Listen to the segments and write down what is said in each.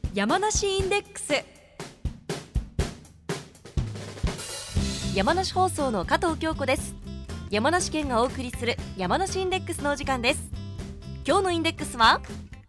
山梨インデックス。山梨放送の加藤京子です。山梨県がお送りする山梨インデックスのお時間です。今日のインデックスは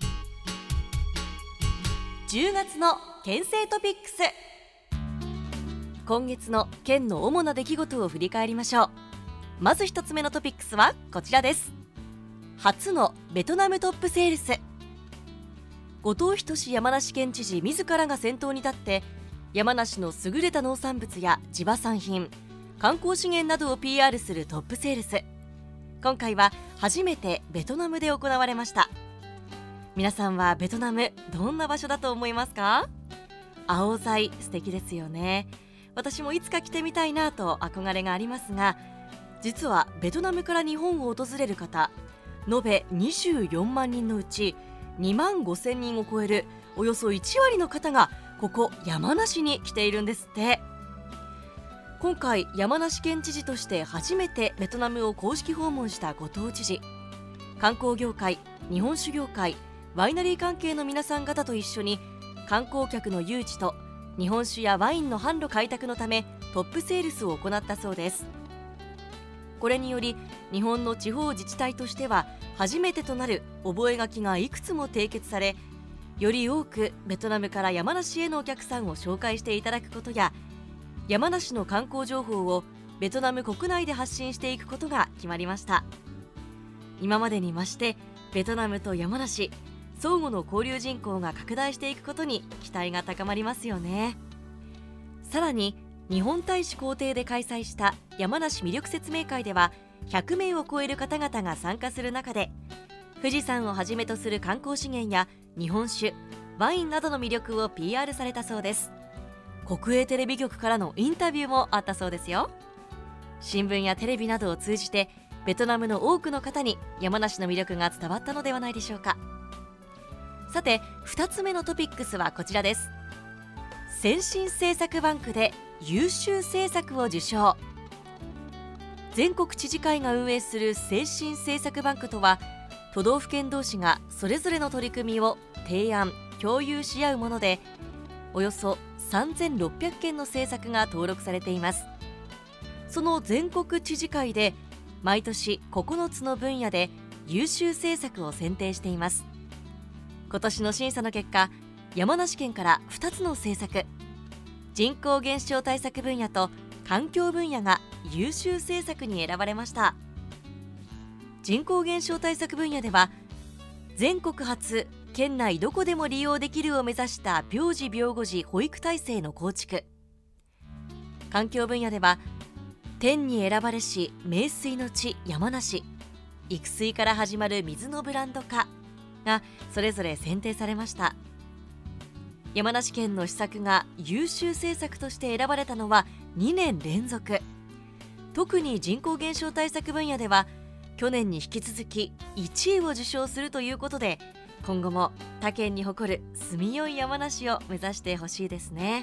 10月の県政トピックス。今月の県の主な出来事を振り返りましょう。まず一つ目のトピックスはこちらです。初のベトナムトップセールス。後藤仁山梨県知事自らが先頭に立って山梨の優れた農産物や地場産品、観光資源などを PR するトップセールス。今回は初めてベトナムで行われました。皆さんはベトナムどんな場所だと思いますか？青材素敵ですよね。私もいつか来てみたいなと憧れがありますが、実はベトナムから日本を訪れる方延べ24万人のうち2万5000人を超えるおよそ1割の方がここ山梨に来ているんですって。今回山梨県知事として初めてベトナムを公式訪問した後藤知事、観光業界、日本酒業界、ワイナリー関係の皆さん方と一緒に観光客の誘致と日本酒やワインの販路開拓のためトップセールスを行ったそうです。これにより日本の地方自治体としては初めてとなる覚書がいくつも締結され、より多くベトナムから山梨へのお客さんを紹介していただくことや、山梨の観光情報をベトナム国内で発信していくことが決まりました。今までに増してベトナムと山梨相互の交流人口が拡大していくことに期待が高まりますよね。さらに日本大使公邸で開催した山梨魅力説明会では100名を超える方々が参加する中で、富士山をはじめとする観光資源や日本酒、ワインなどの魅力を PR されたそうです。国営テレビ局からのインタビューもあったそうですよ。新聞やテレビなどを通じてベトナムの多くの方に山梨の魅力が伝わったのではないでしょうか。さて2つ目のトピックスはこちらです。先進政策バンクで優秀政策を受賞。全国知事会が運営する先進政策バンクとは、都道府県同士がそれぞれの取り組みを提案・共有し合うもので、およそ3600件の政策が登録されています。その全国知事会で毎年9つの分野で優秀政策を選定しています。今年の審査の結果、山梨県から2つの政策、人口減少対策分野と環境分野が優秀政策に選ばれました。人口減少対策分野では、全国初県内どこでも利用できるを目指した病児病後児保育体制の構築。環境分野では、天に選ばれし名水の地山梨、育水から始まる水のブランド化がそれぞれ選定されました。山梨県の施策が優秀政策として選ばれたのは2年連続。特に人口減少対策分野では去年に引き続き1位を受賞するということで、今後も他県に誇る住みよい山梨を目指してほしいですね。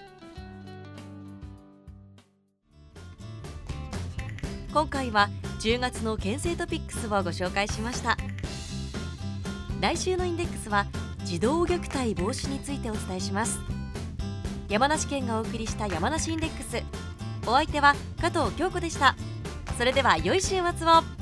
今回は10月の県政トピックスをご紹介しました。来週のインデックスは児童虐待防止についてお伝えします。山梨県がお送りした山梨インデックス、お相手は加藤京子でした。それでは良い週末を。